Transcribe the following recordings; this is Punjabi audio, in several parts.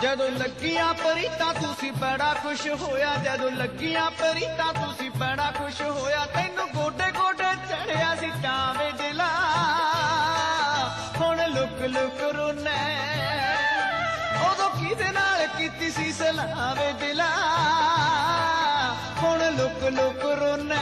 ਜਦੋਂ ਲੱਗੀਆਂ ਪਰੀਤਾਂ ਤੁਸੀਂ ਬੜਾ ਖੁਸ਼ ਹੋਇਆ, ਜਦੋਂ ਲੱਗੀਆਂ ਪਰੀਤਾਂ ਤੁਸੀਂ ਬੜਾ ਖੁਸ਼ ਹੋਇਆ। ਤੈਨੂੰ ਗੋਡੇ ਗੋਡੇ ਚੜਿਆ ਸੀ ਟਾਵੇ ਦਿਲਾ, ਹੁਣ ਲੁਕ ਲੁਕ ਰੋਨਾ। ਉਦੋਂ ਕਿਹਦੇ ਨਾਲ ਕੀਤੀ ਸੀ ਸਲਾਹ ਵੇ ਦਿਲਾ, ਹੁਣ ਲੁਕ ਲੁਕ ਰੋਨਾ।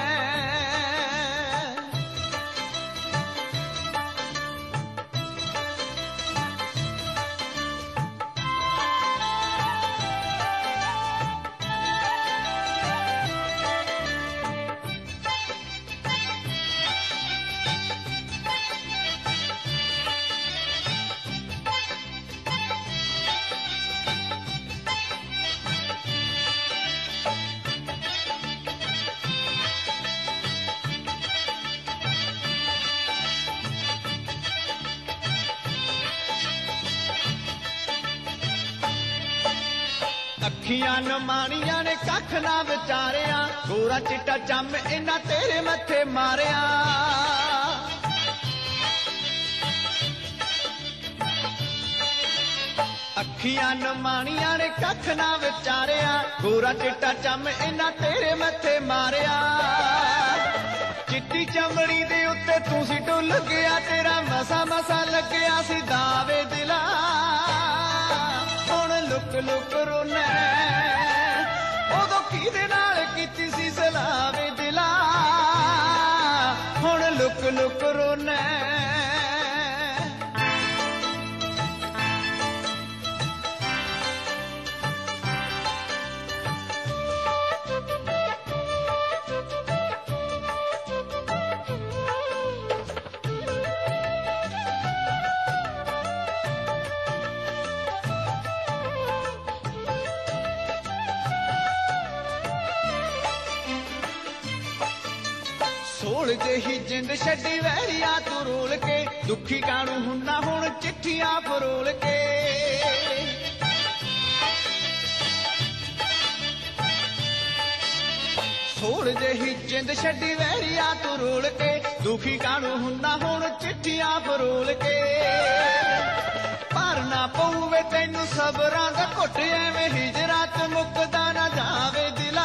ਅੱਖੀਆਂ ਨਮਾਣੀਆਂ ਨੇ ਕੱਖ ਨਾ ਵਿਚਾਰਿਆ, ਗੋਰਾ ਚਿੱਟਾ ਚੰਮ ਇਹਨਾਂ ਤੇਰੇ ਮੱਥੇ ਮਾਰਿਆ। ਅੱਖੀਆਂ ਨਮਾਣੀਆਂ ਨੇ ਕੱਖ ਨਾ ਵਿਚਾਰਿਆ, ਗੋਰਾ ਚਿੱਟਾ ਚੰਮ ਇਹਨਾਂ ਤੇਰੇ ਮੱਥੇ ਮਾਰਿਆ। ਚਿੱਟੀ ਚਮੜੀ ਦੇ ਉੱਤੇ ਤੂੰ ਸੀ ਡੁੱਲ ਗਿਆ, ਤੇਰਾ ਮਸਾ ਮਸਾ ਲੱਗਿਆ ਸੀ ਦਾਵੇ ਦਿਲਾ, ਹੁਣ ਲੁਕ ਲੁਕ ਰੋਨਾ। ਉਦੋਂ ਕਿਹਦੇ ਨਾਲ ਕੀਤੀ ਸੀ ਸਲਾਹ ਵੇ ਦਿਲਾ, ਹੁਣ ਲੁਕ ਲੁਕ ਰੋਨਾ। ਸੋਲ ਜਿਹੀ ਜਿੰਦ ਛੱਡੀ ਵੈਰੀਆ ਤੂੰ ਰੋਲ ਕੇ, ਦੁਖੀ ਕਾਣੂ ਹੁੰਨਾ ਹੁਣ ਚਿੱਠੀਆਂ ਫਰੋਲ ਕੇ। ਸੋਲ ਜਿਹੀ ਜਿੰਦ ਛੱਡੀ ਵੈਰੀਆ ਤੂੰ ਰੋਲ ਕੇ, ਦੁਖੀ ਕਾਣੂ ਹੁੰਨਾ ਹੁਣ ਚਿੱਠੀਆਂ ਫਰੋਲ ਕੇ। ਭਰਨਾ ਪਊਵੇ ਤੈਨੂੰ ਸਬਰਾਂ ਦਾ ਘੁੱਟ, ਐਵੇਂ ਹਿਜਰਾਂ ਚ ਮੁੱਕਦਾ ਨਾ ਜਾਵੇ ਦਿਲਾ,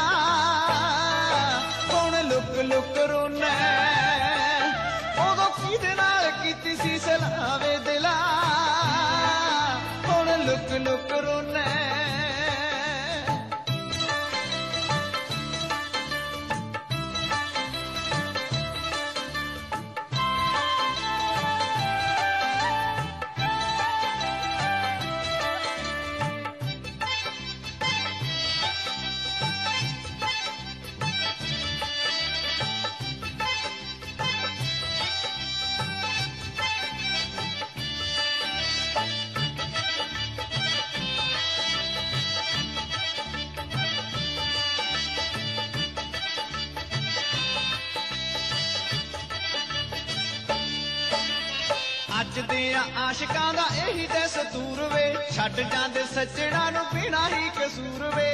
ਹੁਣ ਲੁਕ ਲੁਕ ਰੋਨਾ। ਉਦੋਂ ਕਿਹਦੇ ਨਾਲ ਕੀਤੀ ਸੀ ਸਲਾਹ ਵੇ ਦਿਲਾ, ਹੁਣ ਲੁਕ ਲੁਕ ਰੋਨਾ। ਅੱਜ ਦੇ ਆਸ਼ਿਕਾਂ ਦਾ ਇਹੀ ਦਸਤੂਰ ਵੇ, ਛੱਡ ਜਾਂਦੇ ਸੱਜਣਾ ਨੂੰ ਬਿਨਾਂ ਹੀ ਕਸੂਰ ਵੇ।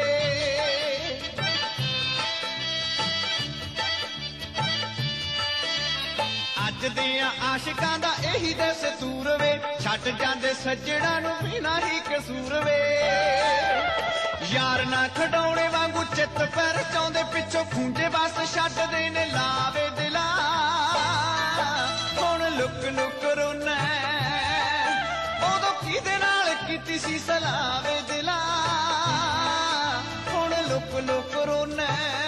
ਅੱਜ ਦੇ ਆਸ਼ਿਕਾਂ ਦਾ ਇਹੀ ਦਸਤੂਰ ਵੇ, ਛੱਡ ਜਾਂਦੇ ਸੱਜਣਾ ਨੂੰ ਬਿਨਾਂ ਹੀ ਕਸੂਰ ਵੇ। ਯਾਰ ਨਾ ਖਡਾਉਣੇ ਵਾਂਗੂ ਚਿੱਤ ਪੈਰ ਚਾਉਂਦੇ, ਪਿੱਛੋਂ ਖੂੰਜੇ ਬਸ ਛੱਡਦੇ ਨੇ ਲਾਵੇ ਦਿਲਾ, ਹੁਣ ਲੁਕ ਲੁਕ ਰੋਨਾ। ਉਦੋਂ ਕਿਹਦੇ ਨਾਲ ਕੀਤੀ ਸੀ ਸਲਾਹ ਵੇ ਦਿਲਾ, ਹੁਣ ਲੁਕ ਲੁਕ ਰੋਨਾ।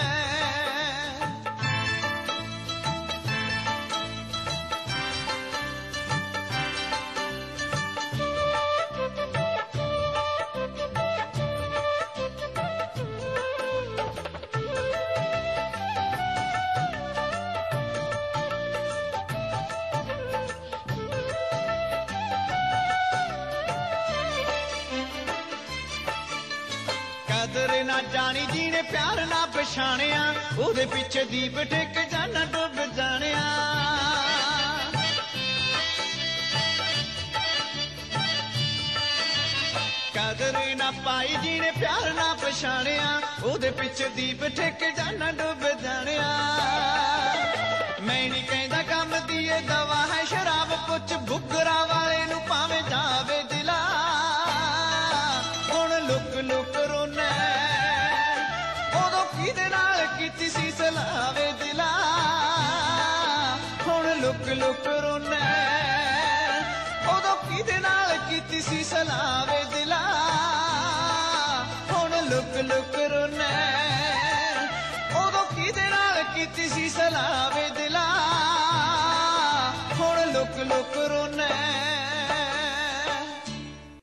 ਕਦਰ ਨਾ ਜਾਣੀ ਜਿਹਨੇ ਪਿਆਰ ਨਾ ਪਛਾਣਿਆ, ਉਹਦੇ ਪਿੱਛੇ ਦੀਪ ਠਿਕ ਜਾਣਾ ਡੁੱਬ ਜਾਣਿਆ। ਕਦਰ ਨਾ ਪਾਈ ਜਿਹਨੇ ਪਿਆਰ ਨਾ ਪਛਾਣਿਆ, ਉਹਦੇ ਪਿੱਛੇ ਦੀਪ ਠਿਕ ਜਾਣਾ ਡੁੱਬ ਜਾਣਿਆ। ਮੈਂ ਨਹੀਂ ਕਹਿੰਦਾ ਕੰਮ ਦੀ ਇਹ ਦਵਾ ਹੈ ਸ਼ਰਾਬ, ਪੁੱਛ ਬੁੱਗਰਾ ਵਾਲੇ ਨੂੰ ਭਾਵੇਂ ਜਾਵੇ ਦਿਲਾ, ਹੁਣ ਲੁਕ ਰੋਨਾ ਉਦੋਂ ਕਿਹਦੇ ਨਾਲ ਕੀਤੀ ਸੀ ਸਲਾਹ ਵੇ ਦਿਲਾ ਹੁਣ ਲੁਕ ਲੁਕ ਰੋਨਾ ਉਦੋਂ ਕਿਹਦੇ ਨਾਲ ਕੀਤੀ ਸੀ ਸਲਾਹ ਵੇ ਦਿਲਾ ਹੁਣ ਲੁਕ ਲੁਕ ਰੋਨਾ